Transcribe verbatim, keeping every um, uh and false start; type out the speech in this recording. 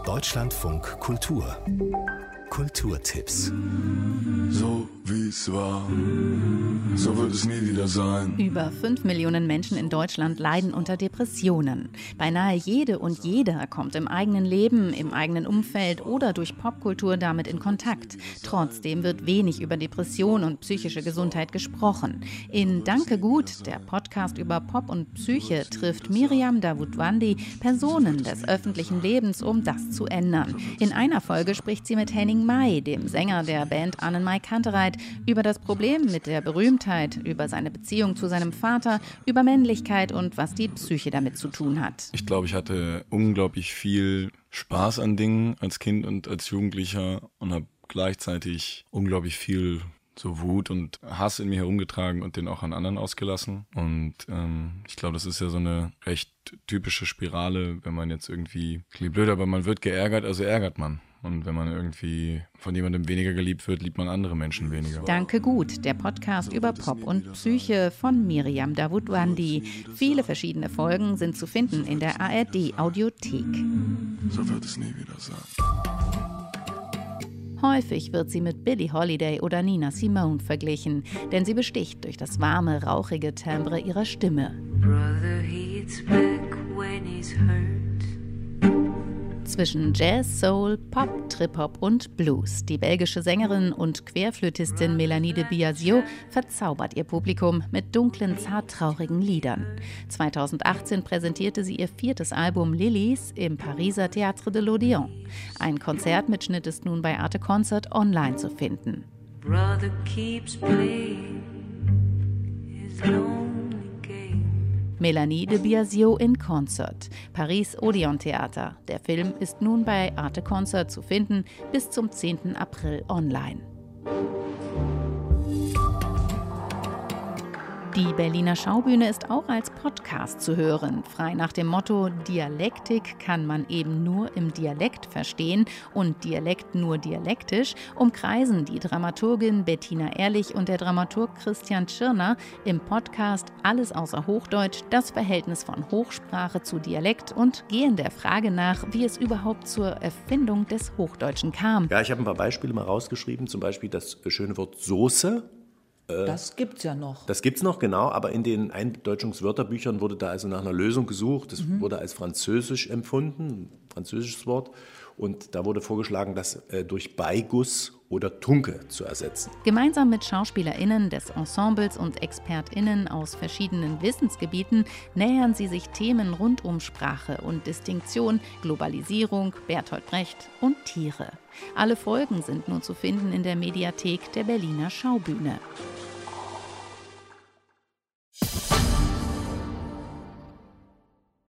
Deutschlandfunk Kultur. Kulturtipps. So wie es war, so wird es nie wieder sein. Über fünf Millionen Menschen in Deutschland leiden unter Depressionen. Beinahe jede und jeder kommt im eigenen Leben, im eigenen Umfeld oder durch Popkultur damit in Kontakt. Trotzdem wird wenig über Depression und psychische Gesundheit gesprochen. In Danke gut, der Podcast über Pop und Psyche, trifft Miriam Davutwandi Personen des öffentlichen Lebens, um das zu ändern. In einer Folge spricht sie mit Henning May, dem Sänger der Band Annenmai Kantereit, über das Problem mit der Berühmtheit, über seine Beziehung zu seinem Vater, über Männlichkeit und was die Psyche damit zu tun hat. Ich glaube, ich hatte unglaublich viel Spaß an Dingen als Kind und als Jugendlicher und habe gleichzeitig unglaublich viel so Wut und Hass in mir herumgetragen und den auch an anderen ausgelassen. Und ähm, ich glaube, das ist ja so eine recht typische Spirale, wenn man jetzt irgendwie, klingt blöd, aber man wird geärgert, also ärgert man. Und wenn man irgendwie von jemandem weniger geliebt wird, liebt man andere Menschen weniger. Danke gut, der Podcast über Pop und Psyche von Miriam Davutwandi. Viele verschiedene Folgen sind zu finden in der A R D-Audiothek. So wird es nie wieder sein. Häufig wird sie mit Billie Holiday oder Nina Simone verglichen, denn sie besticht durch das warme, rauchige Timbre ihrer Stimme. Brother, he's back when he's hurt. Zwischen Jazz, Soul, Pop, Trip-Hop und Blues. Die belgische Sängerin und Querflötistin Mélanie de Biasio verzaubert ihr Publikum mit dunklen, zarttraurigen Liedern. zweitausendachtzehn präsentierte sie ihr viertes Album Lilies im Pariser Théâtre de l'Odéon. Ein Konzertmitschnitt ist nun bei Arte Concert online zu finden. Brother keeps playing his lonely game. Mélanie de Biasio in Concert, Paris Odéon Theater. Der Film ist nun bei Arte Concert zu finden, bis zum zehnten April online. Die Berliner Schaubühne ist auch als Podcast zu hören. Frei nach dem Motto, Dialektik kann man eben nur im Dialekt verstehen und Dialekt nur dialektisch, umkreisen die Dramaturgin Bettina Ehrlich und der Dramaturg Christian Tschirner im Podcast Alles außer Hochdeutsch das Verhältnis von Hochsprache zu Dialekt und gehen der Frage nach, wie es überhaupt zur Erfindung des Hochdeutschen kam. Ja, ich habe ein paar Beispiele mal rausgeschrieben, zum Beispiel das schöne Wort Soße. Das gibt's ja noch. Das gibt's noch, genau, aber in den Eindeutschungswörterbüchern wurde da also nach einer Lösung gesucht. Das mhm. wurde als französisch empfunden, ein französisches Wort. Und da wurde vorgeschlagen, das äh, durch Beiguss oder Tunke zu ersetzen. Gemeinsam mit SchauspielerInnen des Ensembles und ExpertInnen aus verschiedenen Wissensgebieten nähern sie sich Themen rund um Sprache und Distinktion, Globalisierung, Bertolt Brecht und Tiere. Alle Folgen sind nun zu finden in der Mediathek der Berliner Schaubühne.